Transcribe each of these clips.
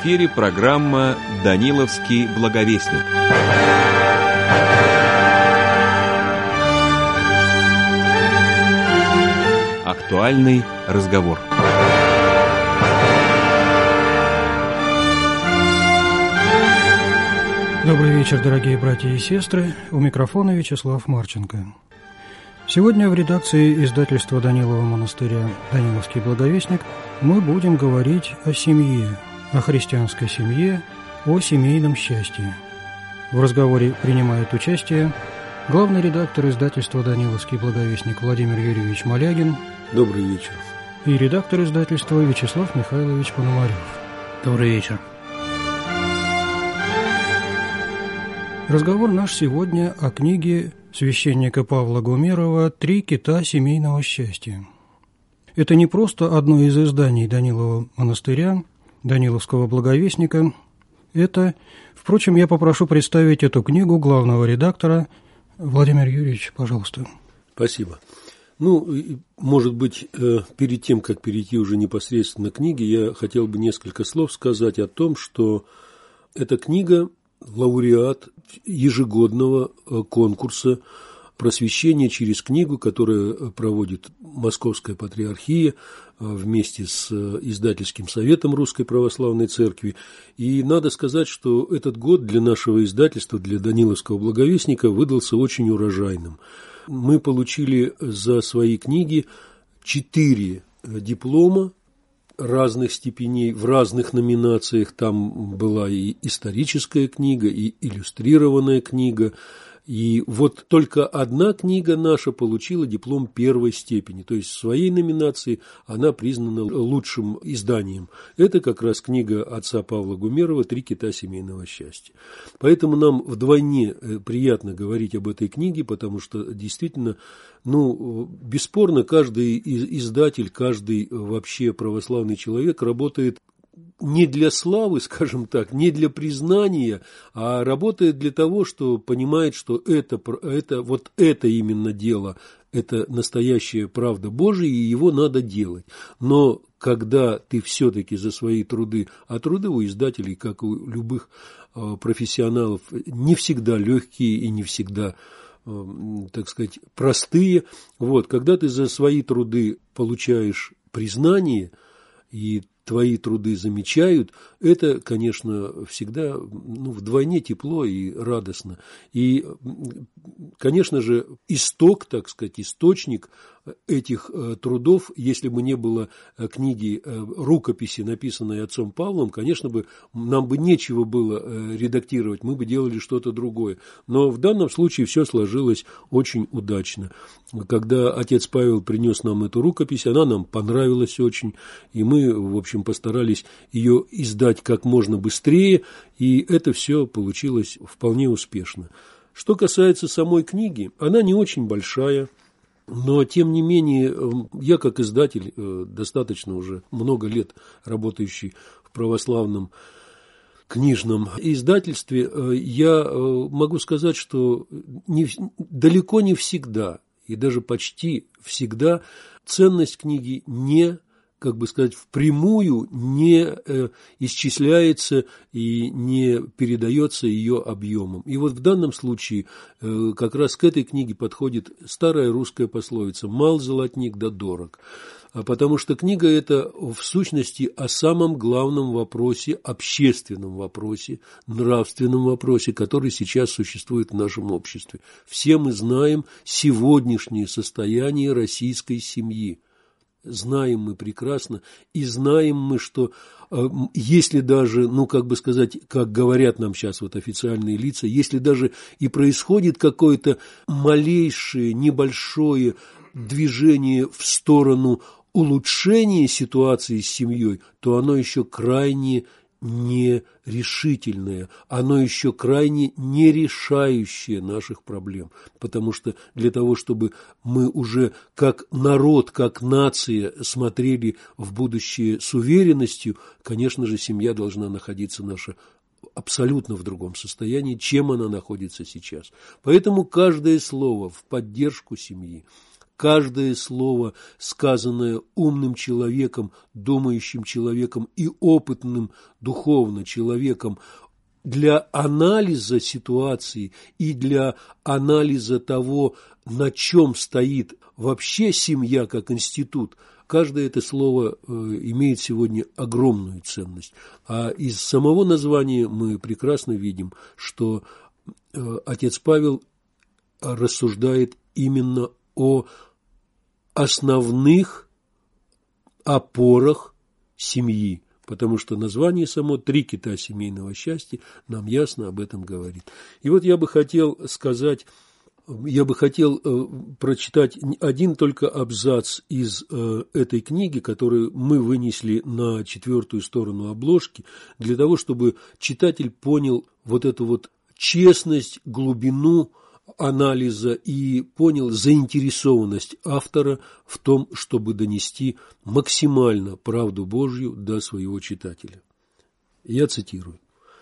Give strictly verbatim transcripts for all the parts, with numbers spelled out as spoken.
эфире программа «Даниловский благовестник». Актуальный разговор. Добрый вечер, дорогие братья и сестры. У микрофона Вячеслав Марченко. Сегодня в редакции издательства Данилова монастыря «Даниловский благовестник» мы будем говорить о семье, о христианской семье, о семейном счастье. В разговоре принимает участие главный редактор издательства «Даниловский благовестник» Владимир Юрьевич Малягин. Добрый вечер. И редактор издательства Вячеслав Михайлович Пономарев. Добрый вечер. Разговор наш сегодня о книге священника Павла Гумерова «Три кита семейного счастья». Это не просто одно из изданий Данилова монастыря, Даниловского благовестника. Это, впрочем, я попрошу представить эту книгу главного редактора. Владимир Юрьевич, пожалуйста. Спасибо. Ну, может быть, перед тем, как перейти уже непосредственно к книге, я хотел бы несколько слов сказать о том, что эта книга – лауреат ежегодного конкурса «Просвещение через книгу», которое проводит Московская Патриархия вместе с издательским советом Русской Православной Церкви. И надо сказать, что этот год для нашего издательства, для Даниловского благовестника, выдался очень урожайным. Мы получили за свои книги четыре диплома разных степеней, в разных номинациях. Там была и историческая книга, и иллюстрированная книга. И вот только одна книга наша получила диплом первой степени, то есть в своей номинации она признана лучшим изданием. Это как раз книга отца Павла Гумерова «Три кита семейного счастья». Поэтому нам вдвойне приятно говорить об этой книге, потому что действительно, ну, бесспорно, каждый издатель, каждый вообще православный человек работает не для славы, скажем так, не для признания, а работает для того, что понимает, что это, это, вот это именно дело, это настоящая правда Божия, и его надо делать. Но когда ты все-таки за свои труды, а труды у издателей, как у любых профессионалов, не всегда легкие и не всегда, так сказать, простые, вот, когда ты за свои труды получаешь признание, и твои труды замечают, это, конечно, всегда, ну, вдвойне тепло и радостно. И, конечно же, исток, так сказать, источник этих трудов, если бы не было книги, рукописи, написанной отцом Павлом, конечно бы, нам бы нечего было редактировать, мы бы делали что-то другое. Но в данном случае все сложилось очень удачно. Когда отец Павел принес нам эту рукопись, она нам понравилась очень, и мы, в общем, постарались ее издать как можно быстрее, и это все получилось вполне успешно. Что касается самой книги, она не очень большая, но, тем не менее, я как издатель, достаточно уже много лет работающий в православном книжном издательстве, я могу сказать, что не, далеко не всегда, и даже почти всегда ценность книги не, как бы сказать, впрямую не э, исчисляется и не передается ее объемом. И вот в данном случае э, как раз к этой книге подходит старая русская пословица «мал золотник да дорог», потому что книга эта в сущности о самом главном вопросе, общественном вопросе, нравственном вопросе, который сейчас существует в нашем обществе. Все мы знаем сегодняшнее состояние российской семьи. Знаем мы прекрасно, и знаем мы, что э, если даже, ну, как бы сказать, как говорят нам сейчас вот официальные лица, если даже и происходит какое-то малейшее, небольшое движение в сторону улучшения ситуации с семьей, то оно еще крайне нерешительное, оно еще крайне не решающее наших проблем, потому что для того, чтобы мы уже как народ, как нация смотрели в будущее с уверенностью, конечно же, семья должна находиться наша абсолютно в другом состоянии, чем она находится сейчас. Поэтому каждое слово в поддержку семьи, каждое слово, сказанное умным человеком, думающим человеком и опытным духовно человеком, для анализа ситуации и для анализа того, на чем стоит вообще семья как институт, каждое это слово э, имеет сегодня огромную ценность. А из самого названия мы прекрасно видим, что э, отец Павел рассуждает именно о основных опорах семьи, потому что название само «Три кита семейного счастья» нам ясно об этом говорит. И вот я бы хотел сказать, я бы хотел э, прочитать один только абзац из э, этой книги, которую мы вынесли на четвертую сторону обложки, для того, чтобы читатель понял вот эту вот честность, глубину анализа и понял заинтересованность автора в том, чтобы донести максимально правду Божью до своего читателя. Я цитирую.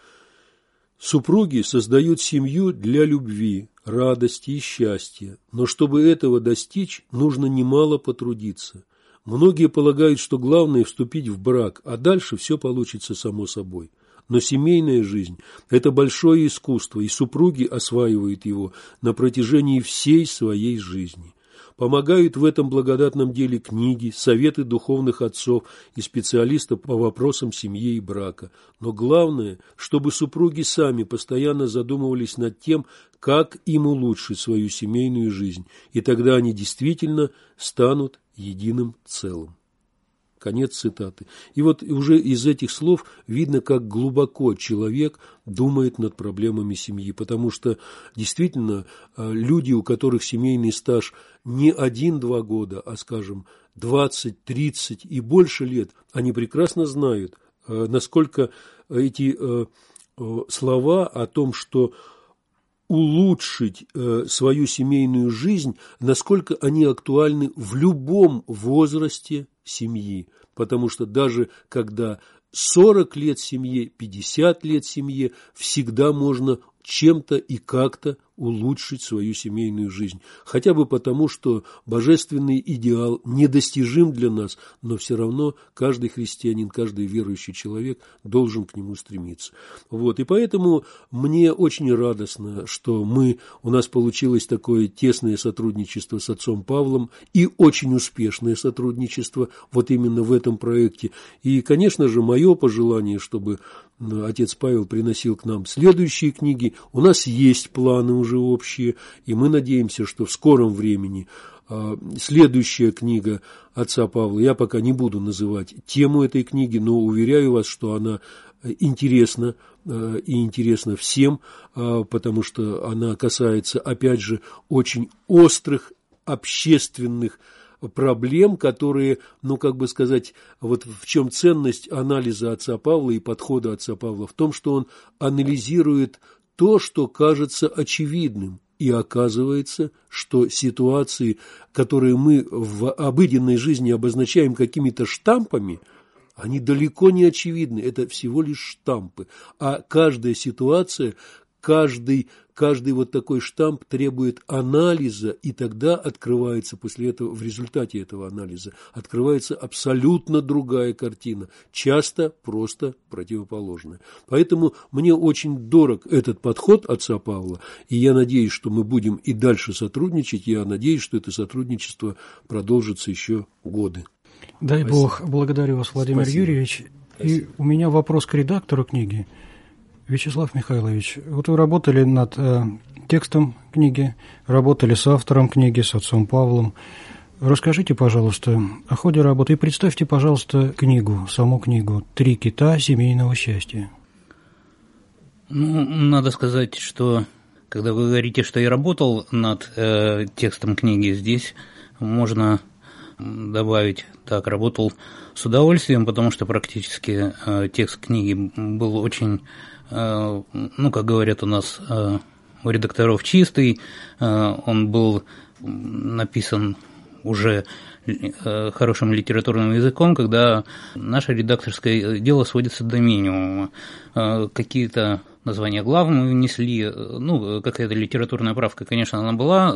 «Супруги создают семью для любви, радости и счастья, но чтобы этого достичь, нужно немало потрудиться. Многие полагают, что главное – вступить в брак, а дальше все получится само собой. Но семейная жизнь – это большое искусство, и супруги осваивают его на протяжении всей своей жизни. Помогают в этом благодатном деле книги, советы духовных отцов и специалистов по вопросам семьи и брака. Но главное, чтобы супруги сами постоянно задумывались над тем, как им улучшить свою семейную жизнь, и тогда они действительно станут единым целым». Конец цитаты. И вот уже из этих слов видно, как глубоко человек думает над проблемами семьи, потому что действительно люди, у которых семейный стаж не один-два года, а, скажем, двадцать, тридцать и больше лет, они прекрасно знают, насколько эти слова о том, что улучшить э, свою семейную жизнь, насколько они актуальны в любом возрасте семьи. Потому что даже когда сорок лет семье, пятьдесят лет семье, всегда можно чем-то и как-то улучшить свою семейную жизнь. Хотя бы потому, что божественный идеал недостижим для нас, но все равно каждый христианин, каждый верующий человек должен к нему стремиться. Вот. И поэтому мне очень радостно, что мы, у нас получилось такое тесное сотрудничество с отцом Павлом и очень успешное сотрудничество вот именно в этом проекте. И, конечно же, мое пожелание, чтобы отец Павел приносил к нам следующие книги. У нас есть планы уже общие, и мы надеемся, что в скором времени следующая книга отца Павла, я пока не буду называть тему этой книги, но уверяю вас, что она интересна и интересна всем, потому что она касается, опять же, очень острых общественных проблем, которые, ну, как бы сказать, вот в чем ценность анализа отца Павла и подхода отца Павла? В том, что он анализирует то, что кажется очевидным. И оказывается, что ситуации, которые мы в обыденной жизни обозначаем какими-то штампами, они далеко не очевидны. Это всего лишь штампы. А каждая ситуация, каждый Каждый вот такой штамп требует анализа, и тогда открывается после этого, в результате этого анализа, открывается абсолютно другая картина, часто просто противоположная. Поэтому мне очень дорог этот подход отца Павла, и я надеюсь, что мы будем и дальше сотрудничать, я надеюсь, что это сотрудничество продолжится еще годы. Дай Спасибо. Бог, благодарю вас, Владимир Спасибо. Юрьевич. Спасибо. И у меня вопрос к редактору книги. Вячеслав Михайлович, вот вы работали над э, текстом книги, работали с автором книги, с отцом Павлом. Расскажите, пожалуйста, о ходе работы и представьте, пожалуйста, книгу, саму книгу «Три кита семейного счастья». Ну, надо сказать, что когда вы говорите, что я работал над э, текстом книги, здесь можно добавить, так, работал с удовольствием, потому что практически э, текст книги был очень... ну, как говорят у нас, у редакторов чистый, он был написан уже хорошим литературным языком, когда наше редакторское дело сводится до минимума. Какие-то название глав мы внесли. Ну, какая-то литературная правка, конечно, она была,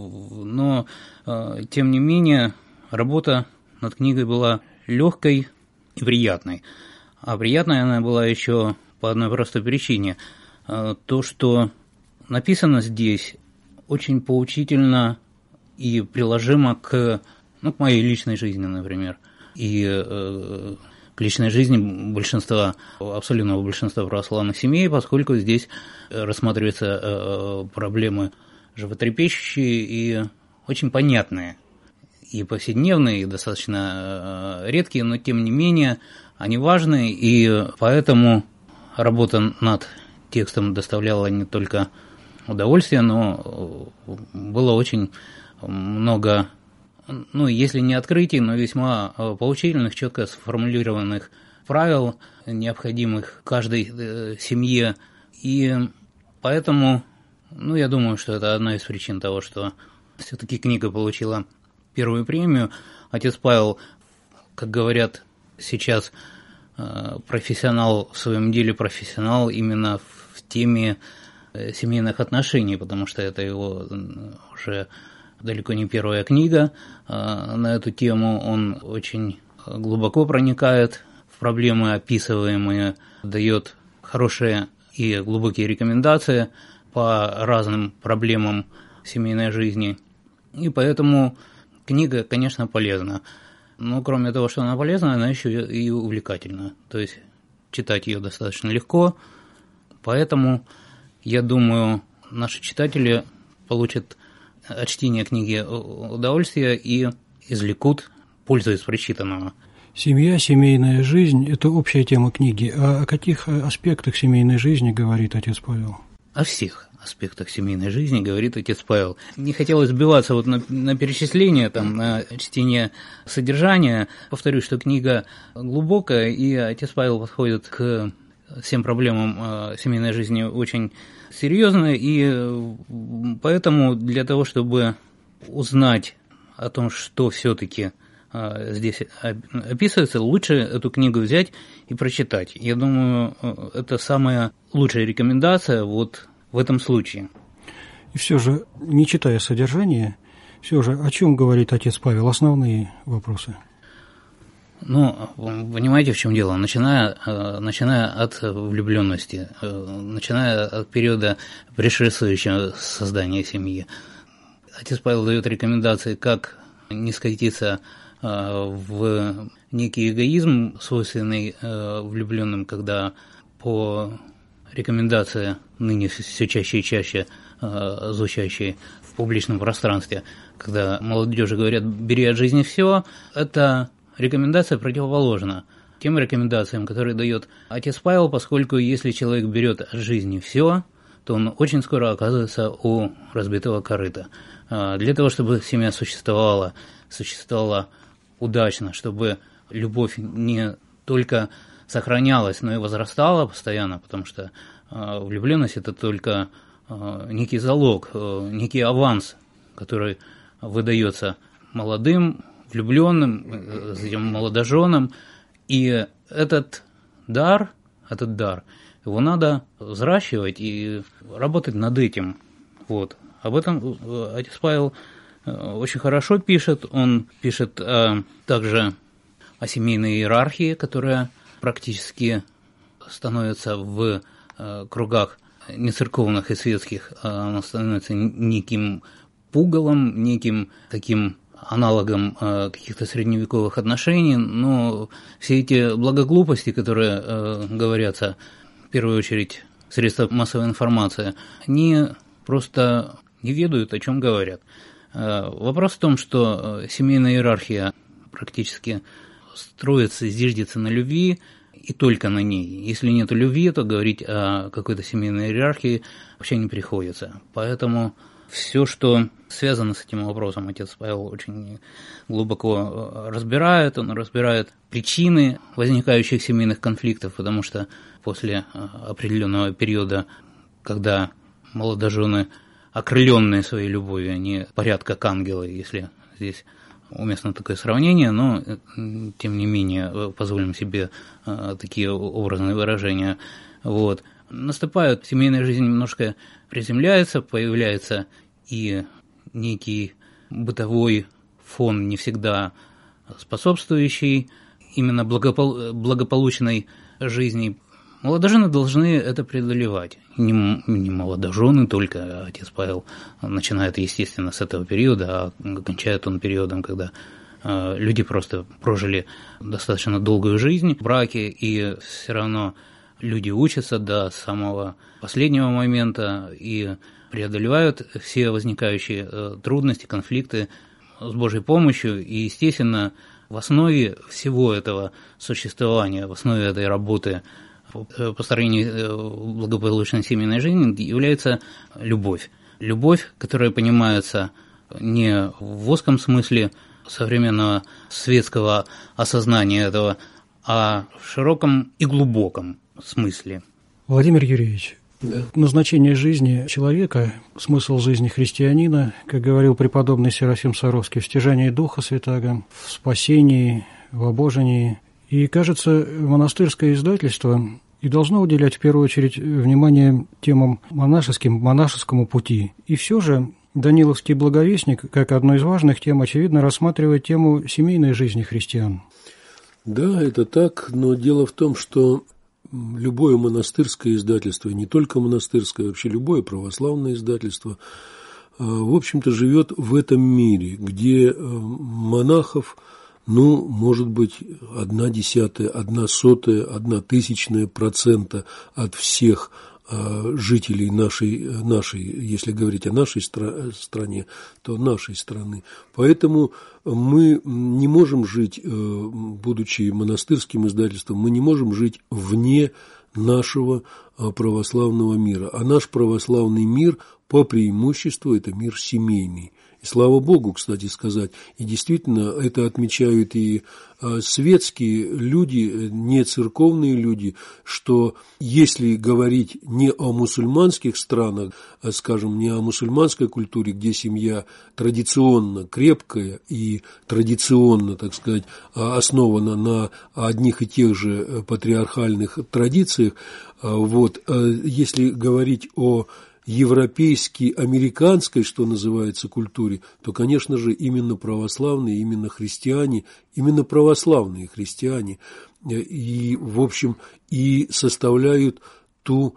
но, тем не менее, работа над книгой была легкой и приятной. А приятной она была еще по одной простой причине. То, что написано здесь, очень поучительно и приложимо к, ну, к моей личной жизни, например, и э, к личной жизни большинства, абсолютного большинства православных семей, поскольку здесь рассматриваются э, проблемы животрепещущие и очень понятные, и повседневные, и достаточно э, редкие, но тем не менее они важны, и поэтому работа над текстом доставляла не только удовольствие, но было очень много, ну, если не открытий, но весьма поучительных, четко сформулированных правил, необходимых каждой семье. И поэтому, ну, я думаю, что это одна из причин того, что все-таки книга получила первую премию. Отец Павел, как говорят сейчас, профессионал в своем деле, профессионал именно в теме семейных отношений, потому что это его уже далеко не первая книга на эту тему. Он очень глубоко проникает в проблемы, описываемые, дает хорошие и глубокие рекомендации по разным проблемам семейной жизни. И поэтому книга, конечно, полезна. Но кроме того, что она полезна, она еще и увлекательна. То есть читать ее достаточно легко. Поэтому, я думаю, наши читатели получат от чтения книги удовольствие и извлекут пользу из прочитанного. Семья, семейная жизнь – это общая тема книги. А о каких аспектах семейной жизни говорит отец Павел? О всех аспектах семейной жизни говорит отец Павел. Не хотелось сбиваться вот на, на перечисление, там, на чтение содержания. Повторюсь, что книга глубокая, и отец Павел подходит к всем проблемам семейной жизни очень серьезно, и поэтому для того, чтобы узнать о том, что все-таки здесь описывается, лучше эту книгу взять и прочитать. Я думаю, это самая лучшая рекомендация вот в этом случае. И все же, не читая содержание, все же о чем говорит отец Павел? Основные вопросы. Ну, понимаете, в чем дело? Начиная, начиная от влюбленности, начиная от периода предшествующего создания семьи, отец Павел дает рекомендации, как не скатиться в некий эгоизм, свойственный влюбленным, когда по рекомендации ныне все чаще и чаще звучащие в публичном пространстве, когда молодежи говорят «бери от жизни все», это рекомендация противоположна тем рекомендациям, которые дает отец Павел, поскольку если человек берет от жизни все, то он очень скоро оказывается у разбитого корыта. Для того, чтобы семья существовала, существовала удачно, чтобы любовь не только сохранялась, но и возрастала постоянно, потому что влюбленность – это только некий залог, некий аванс, который выдается молодым, влюбленным, затем молодоженам, и этот дар, этот дар, его надо взращивать и работать над этим. Вот. Об этом отец Павел очень хорошо пишет. Он пишет а, также о семейной иерархии, которая практически становится в а, кругах нецерковных и светских, а, она становится неким пугалом, неким таким аналогом э, каких-то средневековых отношений, но все эти благоглупости, которые э, говорятся в первую очередь в средствах массовой информации, они просто не ведают, о чем говорят. Э, вопрос в том, что семейная иерархия практически строится, зиждется на любви и только на ней. Если нет любви, то говорить о какой-то семейной иерархии вообще не приходится. Поэтому все, что связано с этим вопросом, отец Павел очень глубоко разбирает. Он разбирает причины возникающих семейных конфликтов, потому что после определенного периода, когда молодожены, окрыленные своей любовью, они парят как ангелы, если здесь уместно такое сравнение, но тем не менее позволим себе такие образные выражения. Вот. наступают, семейная жизнь немножко приземляется, появляется и некий бытовой фон, не всегда способствующий именно благопол- благополучной жизни. Молодожены должны это преодолевать. Не, не молодожены только, отец Павел начинает, естественно, с этого периода, а кончает он периодом, когда э, люди просто прожили достаточно долгую жизнь в браке, и все равно люди учатся до самого последнего момента и преодолевают все возникающие э, трудности, конфликты с Божьей помощью, и, естественно, в основе всего этого существования, в основе этой работы по построению благополучной семейной жизни является любовь. Любовь, которая понимается не в узком смысле современного светского осознания этого, а в широком и глубоком смысле. Владимир Юрьевич, да. Назначение жизни человека, смысл жизни христианина, как говорил преподобный Серафим Саровский, в стяжании Духа Святаго, в спасении, в обожении. И, кажется, монастырское издательство и должно уделять в первую очередь внимание темам монашеским, монашескому пути. И все же Даниловский благовестник, как одну из важных тем, очевидно, рассматривает тему семейной жизни христиан. Да, это так, но дело в том, что любое монастырское издательство, не только монастырское, вообще любое православное издательство, в общем-то, живет в этом мире, где монахов, ну, может быть, одна десятая, одна сотая, одна тысячная процента от всех жителей нашей, нашей, если говорить о нашей стра- стране, то нашей страны. Поэтому мы не можем жить, будучи монастырским издательством, мы не можем жить вне нашего православного мира. А наш православный мир по преимуществу – это мир семейный. И слава Богу, кстати сказать, и действительно это отмечают и светские люди, не церковные люди, что если говорить не о мусульманских странах, а, скажем, не о мусульманской культуре, где семья традиционно крепкая и традиционно, так сказать, основана на одних и тех же патриархальных традициях, вот, если говорить о европейской, американской, что называется, культуре, то, конечно же, именно православные, именно христиане, именно православные христиане и, в общем, и составляют ту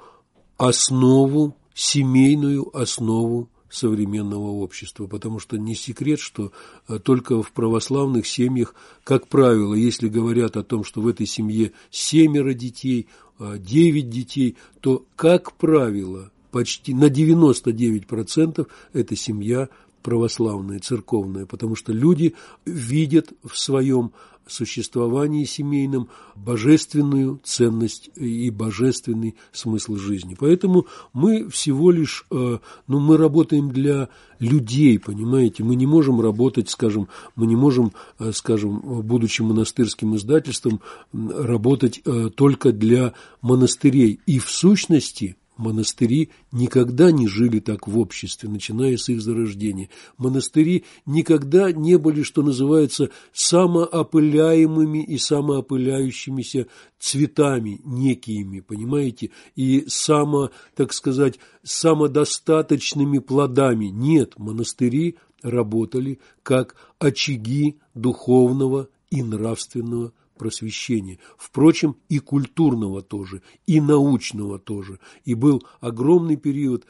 основу, семейную основу современного общества, потому что не секрет, что только в православных семьях, как правило, если говорят о том, что в этой семье семеро детей, девять детей, то, как правило, почти на девяносто девять процентов это семья православная, церковная, потому что люди видят в своем существовании семейном божественную ценность и божественный смысл жизни. Поэтому мы всего лишь, ну, мы работаем для людей, понимаете, мы не можем работать, скажем, мы не можем, скажем, будучи монастырским издательством, работать только для монастырей. И в сущности монастыри никогда не жили так в обществе, начиная с их зарождения. Монастыри никогда не были, что называется, самоопыляемыми и самоопыляющимися цветами некими, понимаете, и само, так сказать, самодостаточными плодами. Нет, монастыри работали как очаги духовного и нравственного просвещения, впрочем, и культурного тоже, и научного тоже. И был огромный период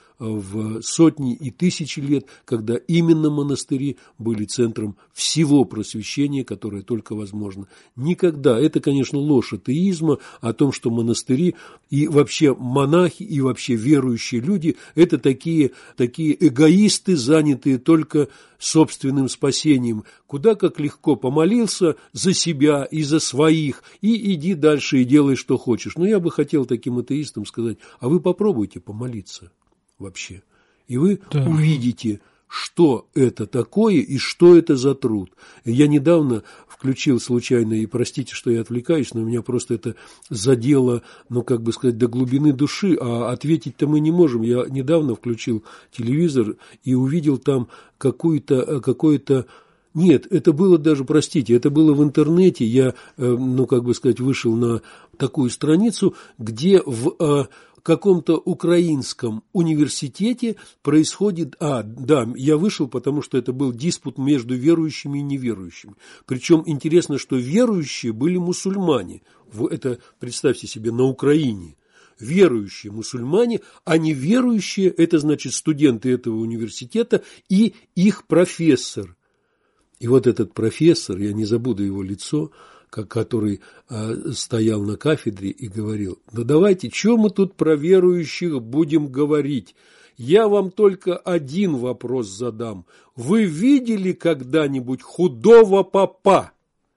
в сотни и тысячи лет, когда именно монастыри были центром всего просвещения, которое только возможно. Никогда, это, конечно, ложь атеизма о том, что монастыри и вообще монахи, и вообще верующие люди – это такие, такие эгоисты, занятые только собственным спасением. Куда как легко помолился за себя и за своих, и иди дальше и делай, что хочешь. Но я бы хотел таким атеистам сказать, а вы попробуйте помолиться вообще, и вы да. увидите, что это такое и что это за труд. Я недавно включил случайно, и простите, что я отвлекаюсь, но меня просто это задело, ну, как бы сказать, до глубины души, а ответить-то мы не можем. Я недавно включил телевизор и увидел там какую-то, какое-то... Нет, это было даже, простите, это было в интернете, я, ну, как бы сказать, вышел на такую страницу, где в каком-то украинском университете происходит... А, да, я вышел, потому что это был диспут между верующими и неверующими. Причем интересно, что верующие были мусульмане. Это, представьте себе, на Украине. Верующие мусульмане, а неверующие – это, значит, студенты этого университета и их профессор. И вот этот профессор, я не забуду его лицо, который э, стоял на кафедре и говорил: ну давайте, что мы тут про верующих будем говорить? Я вам только один вопрос задам. Вы видели когда-нибудь худого попа?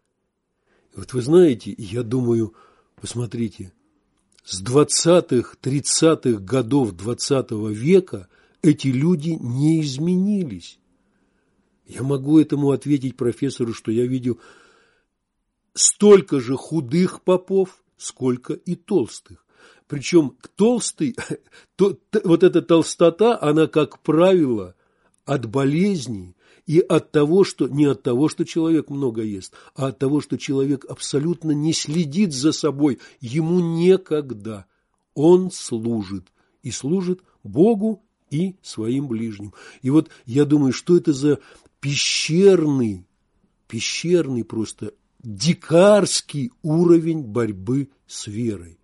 И вот вы знаете, я думаю, посмотрите, с двадцатых, тридцатых годов двадцатого века эти люди не изменились. Я могу этому ответить профессору, что я видел столько же худых попов, сколько и толстых. Причем толстый, то, вот эта толстота, она, как правило, от болезней и от того, что не от того, что человек много ест, а от того, что человек абсолютно не следит за собой, ему некогда. Он служит, и служит Богу и своим ближним. И вот я думаю, что это за пещерный, пещерный просто дикарский уровень борьбы с верой.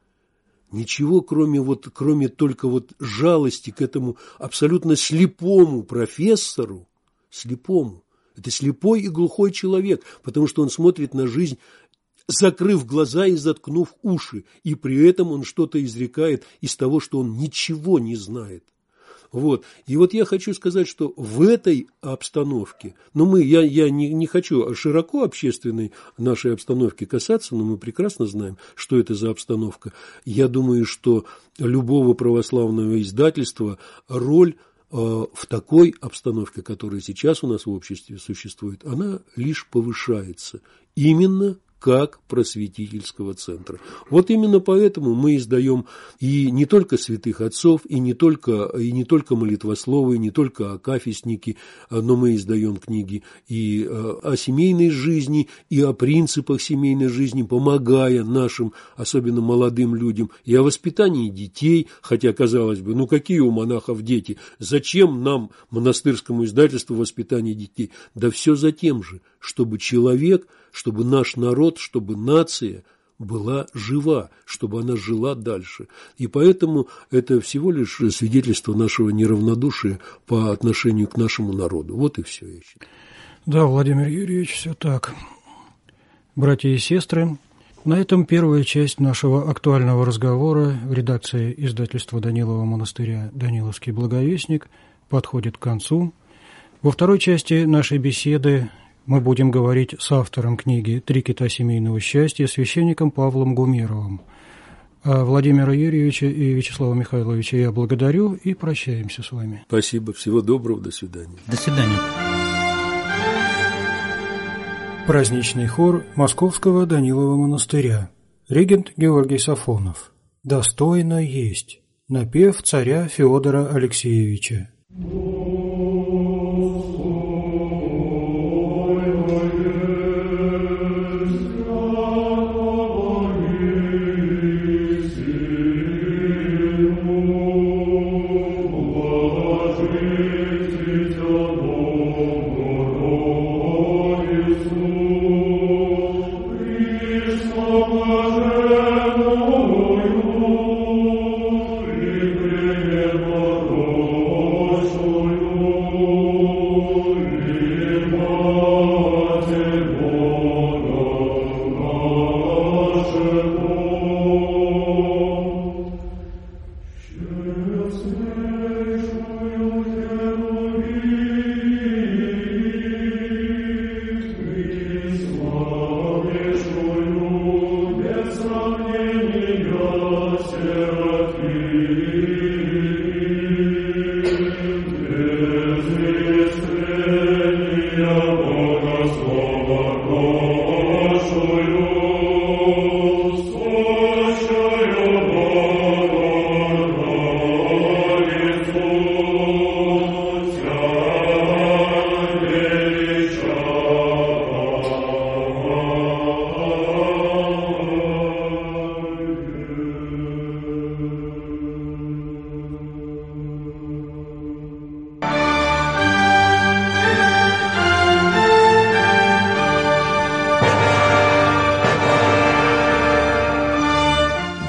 Ничего, кроме, вот, кроме только вот жалости к этому абсолютно слепому профессору, слепому. Это слепой и глухой человек, потому что он смотрит на жизнь, закрыв глаза и заткнув уши, и при этом он что-то изрекает из того, что он ничего не знает. Вот. И вот я хочу сказать, что в этой обстановке, ну мы, я, я не, не хочу широко общественной нашей обстановки касаться, но мы прекрасно знаем, что это за обстановка. Я думаю, что любого православного издательства роль э, в такой обстановке, которая сейчас у нас в обществе существует, она лишь повышается. Именно как просветительского центра. Вот именно поэтому мы издаем и не только святых отцов, и не только, и не только молитвословы, и не только акафистники, но мы издаем книги и о семейной жизни, и о принципах семейной жизни, помогая нашим, особенно молодым людям, и о воспитании детей, хотя, казалось бы, ну какие у монахов дети? Зачем нам, монастырскому издательству, воспитание детей? Да все за тем же, чтобы человек, чтобы наш народ, чтобы нация была жива, чтобы она жила дальше. И поэтому это всего лишь свидетельство нашего неравнодушия по отношению к нашему народу. Вот и все, я считаю. Да, Владимир Юрьевич, все так. Братья и сестры, на этом первая часть нашего актуального разговора в редакции издательства Данилова монастыря «Даниловский благовестник» подходит к концу. Во второй части нашей беседы мы будем говорить с автором книги «Три кита семейного счастья», священником Павлом Гумеровым. А Владимира Юрьевича и Вячеслава Михайловича я благодарю и прощаемся с вами. Спасибо, всего доброго, до свидания. До свидания. Праздничный хор Московского Данилова монастыря. Регент Георгий Сафонов. «Достойно есть». Напев царя Феодора Алексеевича. Thank you.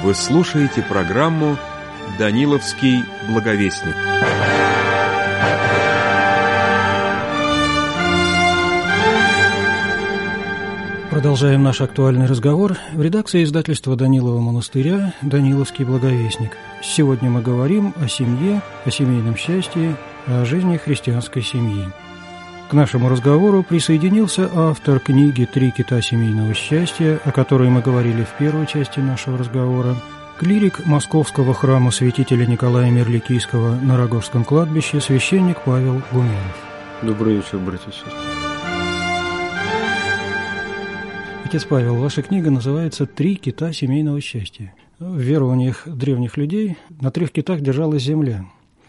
Вы слушаете программу «Даниловский благовестник». Продолжаем наш актуальный разговор в редакции издательства Данилова монастыря «Даниловский благовестник». Сегодня мы говорим о семье, о семейном счастье, о жизни христианской семьи. К нашему разговору присоединился автор книги «Три кита семейного счастья», о которой мы говорили в первой части нашего разговора, клирик Московского храма святителя Николая Мирликийского на Рогожском кладбище, священник Павел Гуменов. Добрый вечер, братья и сестры. Отец Павел, ваша книга называется «Три кита семейного счастья». В верованиях древних людей на трех китах держалась земля.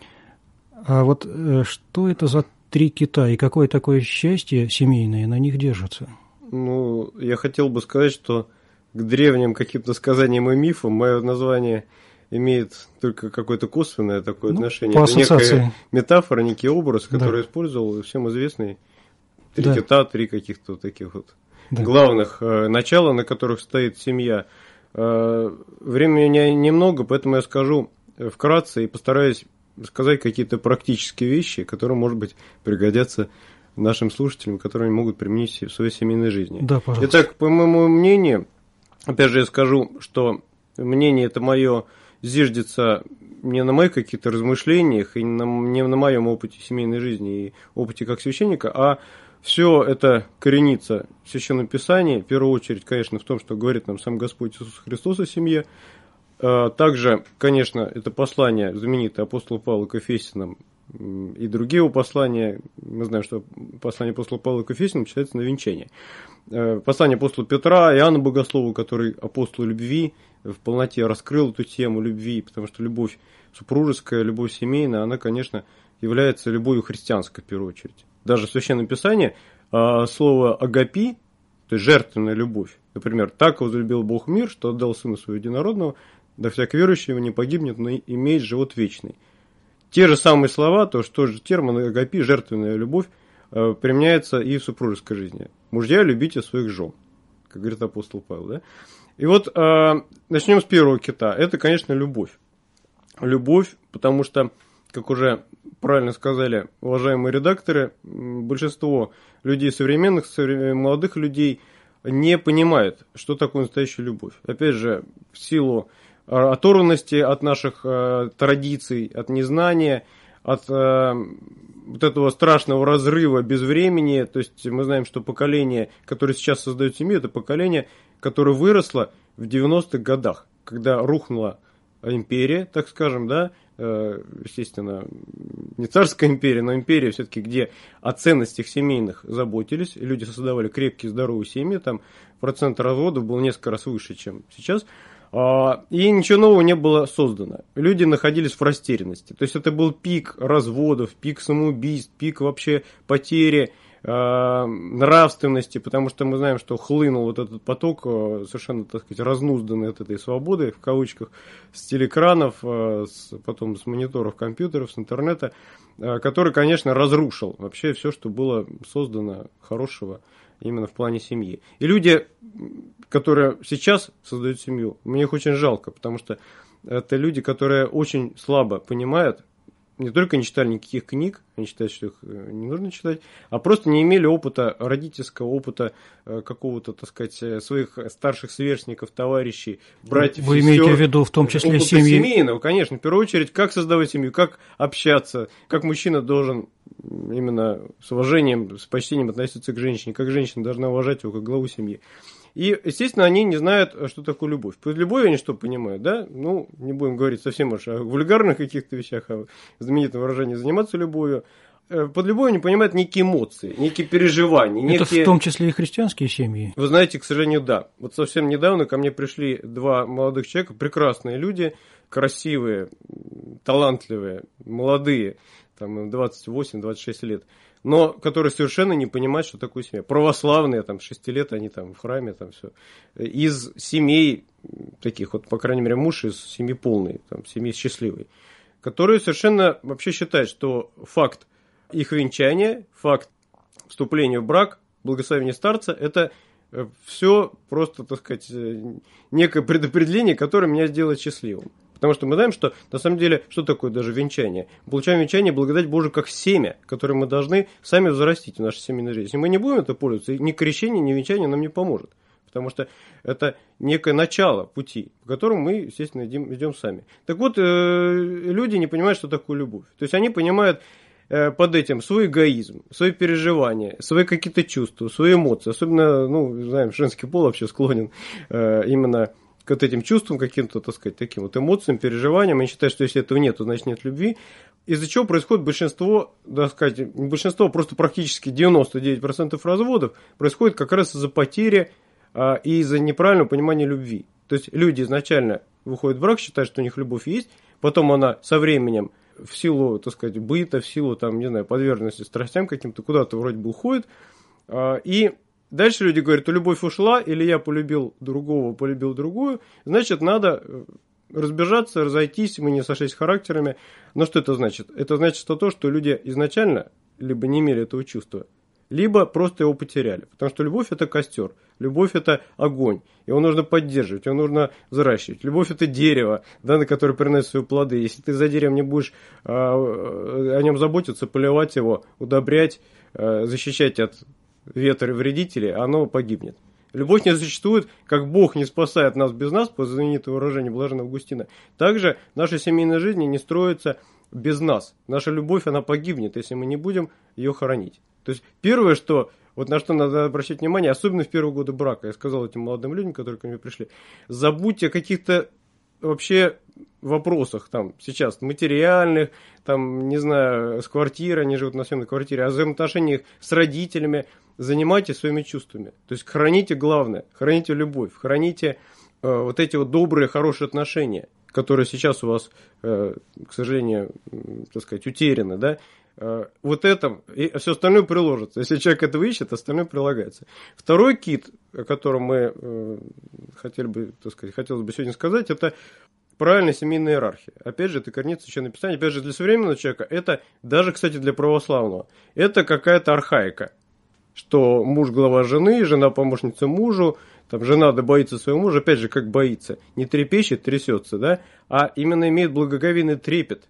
А вот что это за три кита и какое такое счастье семейное на них держится? Ну, я хотел бы сказать, что к древним каким-то сказаниям и мифам мое название имеет только какое-то косвенное такое ну, отношение. По это ассоциации. Некая метафора, некий образ, который да. использовал всем известный три да. кита, три каких-то вот таких вот да. главных э, начала, на которых стоит семья. Э, времени у меня немного, поэтому я скажу вкратце и постараюсь сказать какие-то практические вещи, которые, может быть, пригодятся нашим слушателям, которые могут применить в своей семейной жизни. Да, пожалуйста. Итак, по моему мнению, опять же я скажу, что мнение это мое зиждется не на моих каких-то размышлениях и не на, не на моем опыте семейной жизни и опыте как священника, а все это коренится в Священном Писании, в первую очередь, конечно, в том, что говорит нам сам Господь Иисус Христос о семье. Также, конечно, это послание знаменитое апостола Павла к Ефесянам и другие его послания. Мы знаем, что послание апостола Павла к Ефесянам читается на венчании. Послание апостола Петра, Иоанна Богослова, который апостол любви, в полноте раскрыл эту тему любви, потому что любовь супружеская, любовь семейная, она, конечно, является любовью христианской в первую очередь. Даже в Священном Писании слово «агапи», то есть жертвенная любовь, например, «так возлюбил Бог мир, что отдал Сына Своего Единородного, да всяк верующий его не погибнет, но имеет живот вечный». Те же самые слова, то что же термин «агапи», жертвенная любовь, применяется и в супружеской жизни. Мужья, любите своих жен, как говорит апостол Павел. Да? И вот начнем с первого кита. Это, конечно, любовь. Любовь, потому что, как уже правильно сказали уважаемые редакторы, большинство людей современных, молодых людей не понимают, что такое настоящая любовь. Опять же, в силу оторванности от наших э, традиций, от незнания, от э, вот этого страшного разрыва без времени. То есть мы знаем, что поколение, которое сейчас создает семью, это поколение, которое выросло в девяностых годах, когда рухнула империя, так скажем, да, э, естественно, не царская империя, но империя все-таки, где о ценностях семейных заботились, люди создавали крепкие, здоровые семьи, там процент разводов был несколько раз выше, чем сейчас. И ничего нового не было создано. Люди находились в растерянности. То есть это был пик разводов, пик самоубийств, пик вообще потери э, нравственности, потому что мы знаем, что хлынул вот этот поток совершенно, так сказать, разнузданный от этой свободы, в кавычках, с телеэкранов, э, с, потом с мониторов компьютеров, с интернета, э, который, конечно, разрушил вообще все, что было создано хорошего именно в плане семьи. И люди, которые сейчас создают семью, мне их очень жалко, потому что это люди, которые очень слабо понимают, не только не читали никаких книг, они считают, что их не нужно читать, а просто не имели опыта, родительского опыта, какого-то, так сказать, своих старших сверстников, товарищей, братьев. Вы имеете в виду в том числе семьи? Семейного, конечно, в первую очередь, как создавать семью, как общаться, как мужчина должен именно с уважением, с почтением относиться к женщине, как женщина должна уважать его как главу семьи. И, естественно, они не знают, что такое любовь. Под любовью они что понимают, да? Ну, не будем говорить совсем уж о вульгарных каких-то вещах, о знаменитом выражении «заниматься любовью». Под любовью они понимают некие эмоции, некие переживания. Это некие... в том числе и христианские семьи? Вы знаете, к сожалению, да. Вот совсем недавно ко мне пришли два молодых человека, прекрасные люди, красивые, талантливые, молодые, там двадцать восемь - двадцать шесть лет, но которые совершенно не понимают, что такое семья. Православные, там, шесть лет они там в храме, там все. Из семей таких, вот, по крайней мере, муж из семьи полной, там, семьи счастливой, которые совершенно вообще считают, что факт их венчания, факт вступления в брак, благословения старца, это все просто, так сказать, некое предопределение, которое меня сделает счастливым. Потому что мы знаем, что на самом деле, что такое даже венчание? Мы получаем венчание, благодать Божию, как семя, которое мы должны сами взрастить в нашей семейной жизни. Если мы не будем это пользоваться, ни крещение, ни венчание нам не поможет. Потому что это некое начало пути, по которому мы, естественно, идем, идем сами. Так вот, э, люди не понимают, что такое любовь. То есть они понимают э, под этим свой эгоизм, свои переживания, свои какие-то чувства, свои эмоции. Особенно, ну, знаем, женский пол вообще склонен э, именно к вот этим чувствам каким-то, так сказать, таким вот эмоциям, переживаниям. Они считают, что если этого нет, то значит нет любви. Из-за чего происходит большинство, так сказать, большинство, просто практически девяносто девять процентов разводов происходит как раз из-за потери а, и из-за неправильного понимания любви. То есть люди изначально выходят в брак, считают, что у них любовь есть, потом она со временем в силу, так сказать, быта, в силу, там, не знаю, подверженности страстям каким-то куда-то вроде бы уходит, а, и дальше люди говорят, что любовь ушла, или я полюбил другого, полюбил другую, значит, надо разбежаться, разойтись, мы не сошлись характерами. Но что это значит? Это значит что то, что люди изначально либо не имели этого чувства, либо просто его потеряли. Потому что любовь – это костер, любовь – это огонь, его нужно поддерживать, его нужно взращивать. Любовь – это дерево, да, на которое приносит свои плоды. Если ты за деревом не будешь а, о нем заботиться, поливать его, удобрять, а, защищать от ветра и вредителей, оно погибнет. Любовь не существует, как Бог не спасает нас без нас, по знаменитому выражению блаженного Августина. Также наша семейная жизнь не строится без нас. Наша любовь, она погибнет, если мы не будем ее хоронить. То есть первое, что, вот на что надо обращать внимание, особенно в первые годы брака, я сказал этим молодым людям, которые ко мне пришли, забудьте о каких-то вообще вопросах там сейчас материальных, там, не знаю, с квартирой, они живут на съемной квартире, о взаимоотношениях с родителями. Занимайтесь своими чувствами. То есть храните главное, храните любовь, храните э, вот эти вот добрые, хорошие отношения, которые сейчас у вас, э, к сожалению, э, так сказать, утеряны, да. Э, вот это, и все остальное приложится. Если человек этого ищет, остальное прилагается. Второй кит, о котором мы э, хотели бы, так сказать, хотелось бы сегодня сказать, это правильная семейная иерархия. Опять же, это корнится Священного Писания. Опять же, для современного человека, это даже, кстати, для православного, это какая-то архаика. Что муж глава жены, жена помощница мужу, там жена да боится своего мужа, опять же, как боится, не трепещет, трясется, да, а именно имеет благоговейный трепет.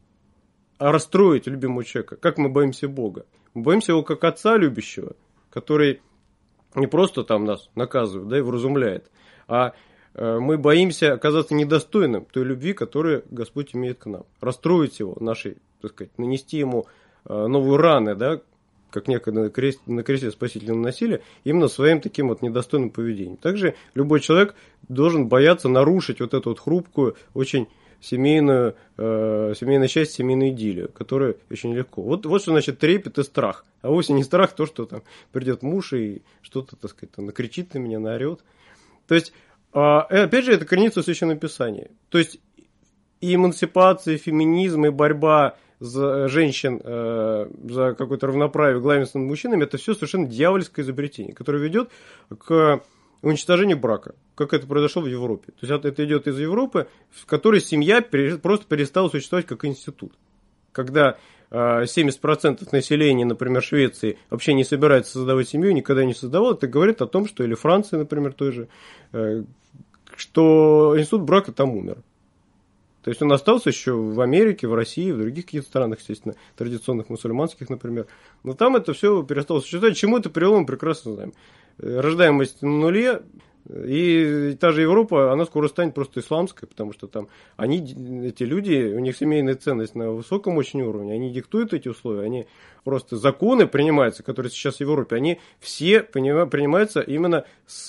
А расстроить любимого человека, как мы боимся Бога? Мы боимся его как отца любящего, который не просто там нас наказывает, да, и вразумляет, а э, мы боимся оказаться недостойным той любви, которую Господь имеет к нам. Расстроить его, нашей, так сказать, нанести ему э, новые раны, да, как некогда на кресте, на кресте спасительного насилия, именно своим таким вот недостойным поведением. Также любой человек должен бояться нарушить вот эту вот хрупкую, очень семейную, э, семейное счастье, семейную идиллию, которая очень легко. Вот, вот что значит трепет и страх. А вовсе не страх то, что там придет муж и что-то, так сказать, там, накричит на меня, наорет. То есть, э, опять же, это коренится в Священном Писании. То есть, и эмансипация, и феминизм, и борьба за женщин, э, за какое-то равноправие, главенство над мужчинами, это все совершенно дьявольское изобретение, которое ведет к уничтожению брака, как это произошло в Европе. То есть это идет из Европы, в которой семья просто перестала существовать как институт. Когда э, семьдесят процентов населения, например, Швеции, вообще не собирается создавать семью, никогда не создавал, это говорит о том, что, или Франция, например, той же, э, что институт брака там умер. То есть он остался еще в Америке, в России, в других каких-то странах, естественно, традиционных мусульманских, например. Но там это все перестало существовать. Чему это привело, мы прекрасно знаем. Рождаемость на нуле, и та же Европа, она скоро станет просто исламской, потому что там они, эти люди, у них семейная ценность на высоком очень уровне, они диктуют эти условия, они просто законы принимаются, которые сейчас в Европе, они все принимаются именно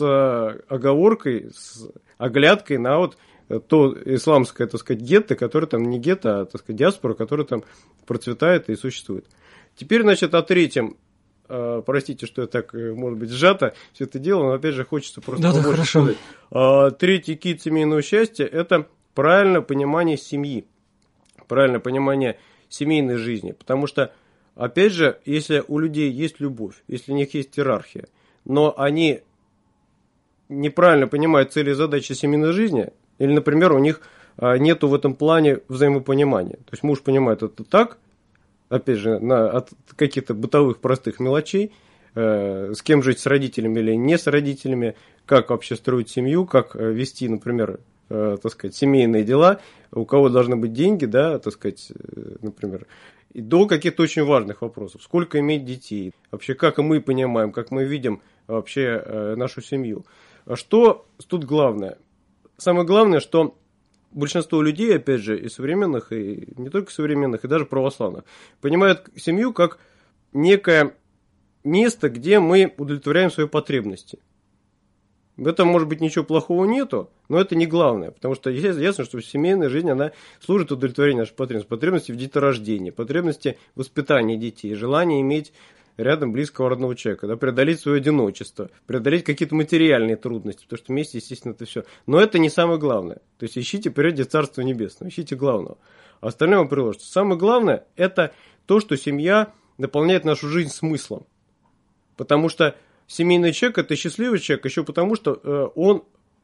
с оговоркой, с оглядкой на вот то исламское, так сказать, гетто, которое там не гетто, а, так сказать, диаспора, которая там процветает и существует. Теперь, значит, о третьем, э, простите, что я так, может быть, сжато все это дело, но, опять же, хочется просто да, да, сказать. Э, третий кит семейного счастья – это правильное понимание семьи, правильное понимание семейной жизни, потому что, опять же, если у людей есть любовь, если у них есть иерархия, но они неправильно понимают цели и задачи семейной жизни, или, например, у них нету в этом плане взаимопонимания. То есть муж понимает это так, опять же, на, от каких-то бытовых простых мелочей, э, с кем жить, с родителями или не с родителями, как вообще строить семью, как вести, например, э, так сказать, семейные дела, у кого должны быть деньги, да, так сказать, э, например, и до каких-то очень важных вопросов. Сколько иметь детей, вообще как мы понимаем, как мы видим вообще э, нашу семью. А что тут главное? Самое главное, что большинство людей, опять же, и современных, и не только современных, и даже православных, понимают семью как некое место, где мы удовлетворяем свои потребности. В этом, может быть, ничего плохого нету, но это не главное, потому что ясно, что семейная жизнь, она служит удовлетворению наших потребностей. Потребности в деторождении, потребности в воспитании детей, желание иметь рядом близкого родного человека, да, преодолеть свое одиночество, преодолеть какие-то материальные трудности, потому что вместе, естественно, это все. Но это не самое главное. То есть ищите прежде Царство Небесное, ищите главного. А остальное вам приложится. Самое главное – это то, что семья наполняет нашу жизнь смыслом. Потому что семейный человек – это счастливый человек еще потому, что э, он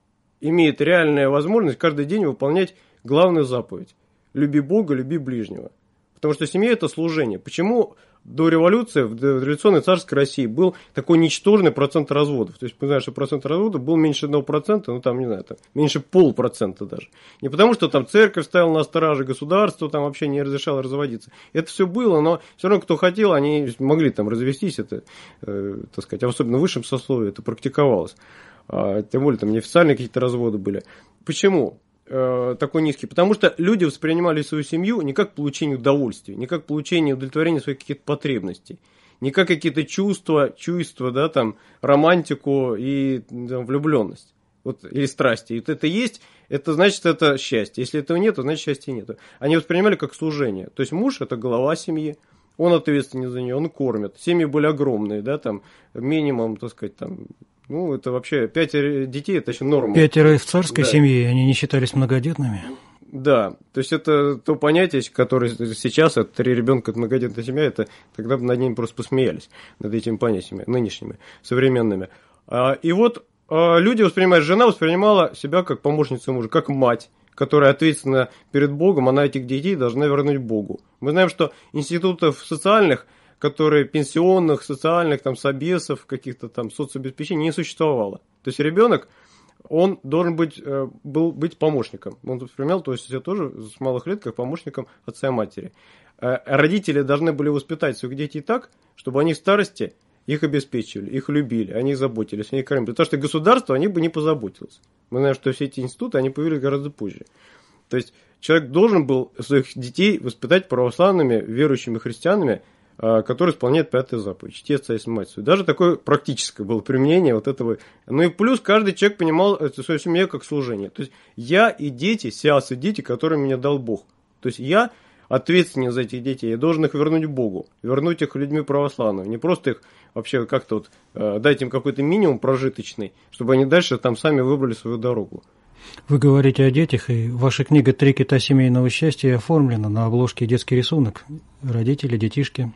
имеет реальную возможность каждый день выполнять главную заповедь – люби Бога, люби ближнего. Потому что семья – это служение. Почему до революции, в революционной царской России был такой ничтожный процент разводов? То есть мы знаем, что процент разводов был меньше одного процента, ну там, не знаю, там, меньше полпроцента даже. Не потому, что там церковь стояла на страже, государство там вообще не разрешало разводиться. Это все было, но все равно, кто хотел, они могли там развестись, это, э, так сказать, особенно в высшем сословии это практиковалось. А, тем более там неофициальные какие-то разводы были. Почему такой низкий? Потому что люди воспринимали свою семью не как получение удовольствия, не как получение удовлетворения своих каких-то потребностей, не как какие-то чувства, чувства, да, там, романтику и там, влюбленность, вот, или страсти. И вот это есть, это значит, это счастье. Если этого нет, то значит счастья нет. Они воспринимали как служение. То есть муж – это глава семьи, он ответственен за нее, он кормит. Семьи были огромные, да, там, минимум, так сказать, там, ну, это вообще, пятеро детей, это еще норма. Пятеро в царской да. семье, они не считались многодетными? Да, то есть это то понятие, которое сейчас, это три ребенка, это многодетная семья, это тогда бы над ними просто посмеялись, над этими понятиями, нынешними, современными. И вот люди воспринимают, жена воспринимала себя как помощницу мужа, как мать, которая ответственна перед Богом, она этих детей должна вернуть Богу. Мы знаем, что институтов социальных, которые пенсионных, социальных, там, собесов, каких-то там соцобеспечений не существовало. То есть ребенок, он должен быть, был быть помощником. Он воспринимал, то есть я тоже с малых лет как помощником отца и матери. Родители должны были воспитать своих детей так, чтобы они в старости их обеспечивали, их любили, они их заботились, они их кормили. Потому что государство они бы не позаботилось. Мы знаем, что все эти институты, они появились гораздо позже. То есть человек должен был своих детей воспитать православными, верующими христианами, который исполняет пятую заповедь, чти отца и мать свою. Даже такое практическое было применение вот этого. Ну и плюс каждый человек понимал свою семью как служение. То есть я и дети, сеансы дети, которые мне дал Бог. То есть я ответственен за этих детей, я должен их вернуть Богу, вернуть их людьми православными. Не просто их вообще как-то вот э, дать им какой-то минимум прожиточный, чтобы они дальше там сами выбрали свою дорогу. Вы говорите о детях, и ваша книга «Три кита семейного счастья» оформлена на обложке детский рисунок. Родители, детишки.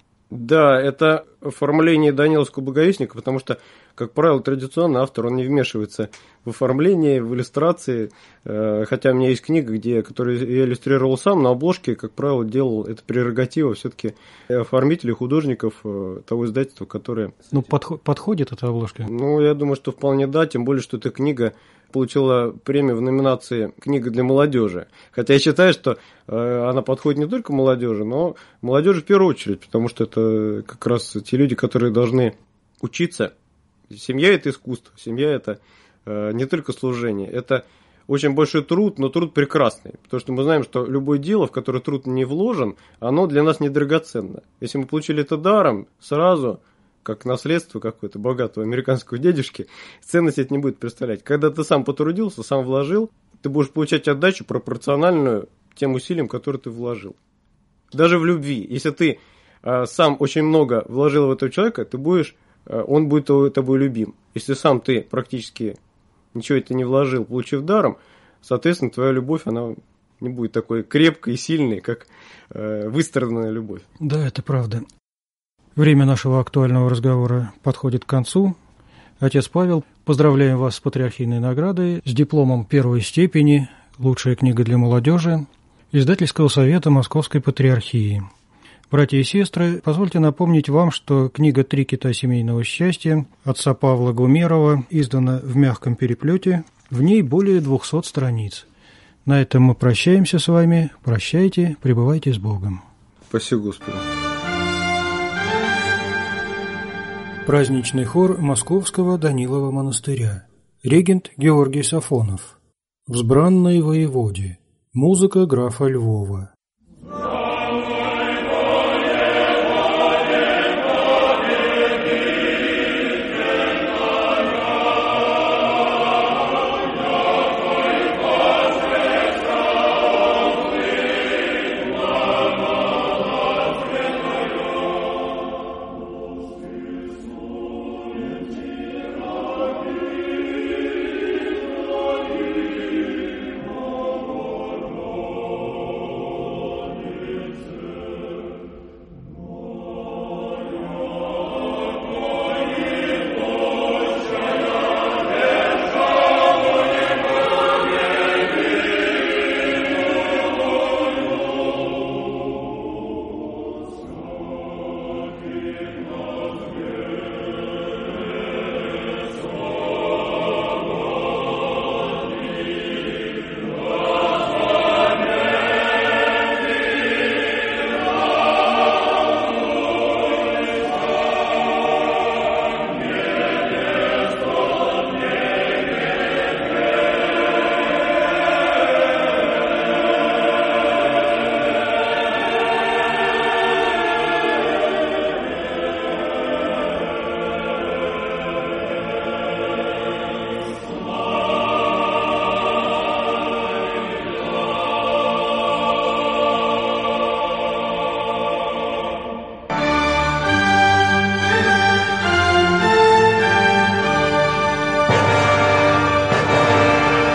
Да, это оформление Даниловского благовестника, потому что, как правило, традиционно автор, он не вмешивается в оформление, в иллюстрации, хотя у меня есть книга, где, которую я иллюстрировал сам, на обложке, как правило, делал это прерогатива все-таки оформителей, художников того издательства, которое... Ну, подход, подходит эта обложка? Ну, я думаю, что вполне да, тем более, что эта книга получила премию в номинации «Книга для молодежи». Хотя я считаю, что э, она подходит не только молодежи, но молодежи в первую очередь, потому что это как раз те люди, которые должны учиться. Семья – это искусство, семья – это э, не только служение, это очень большой труд, но труд прекрасный. Потому что мы знаем, что любое дело, в которое труд не вложен, оно для нас недрагоценно. Если мы получили это даром, сразу... как наследство какое-то богатого американского дядюшки, ценность это не будет представлять. Когда ты сам потрудился, сам вложил, ты будешь получать отдачу пропорциональную тем усилиям, которые ты вложил. Даже в любви. Если ты э, сам очень много вложил в этого человека, ты будешь, э, он будет тобой любим. Если сам ты практически ничего это не вложил, получив даром, соответственно, твоя любовь, она не будет такой крепкой и сильной, как э, выстраданная любовь. Да, это правда. Время нашего актуального разговора подходит к концу. Отец Павел, поздравляем вас с патриархийной наградой, с дипломом первой степени «Лучшая книга для молодежи» Издательского совета Московской Патриархии. Братья и сестры, позвольте напомнить вам, что книга «Три кита семейного счастья» отца Павла Гумерова издана в мягком переплете, в ней более двухсот страниц. На этом мы прощаемся с вами. Прощайте, пребывайте с Богом. Спасибо Господу. Праздничный хор Московского Данилова монастыря. Регент Георгий Сафонов. Взбранной воеводе. Музыка графа Львова.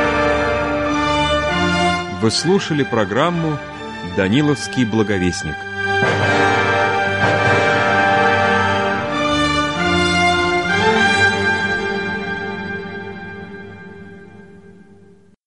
Вы слушали программу «Даниловский благовестник».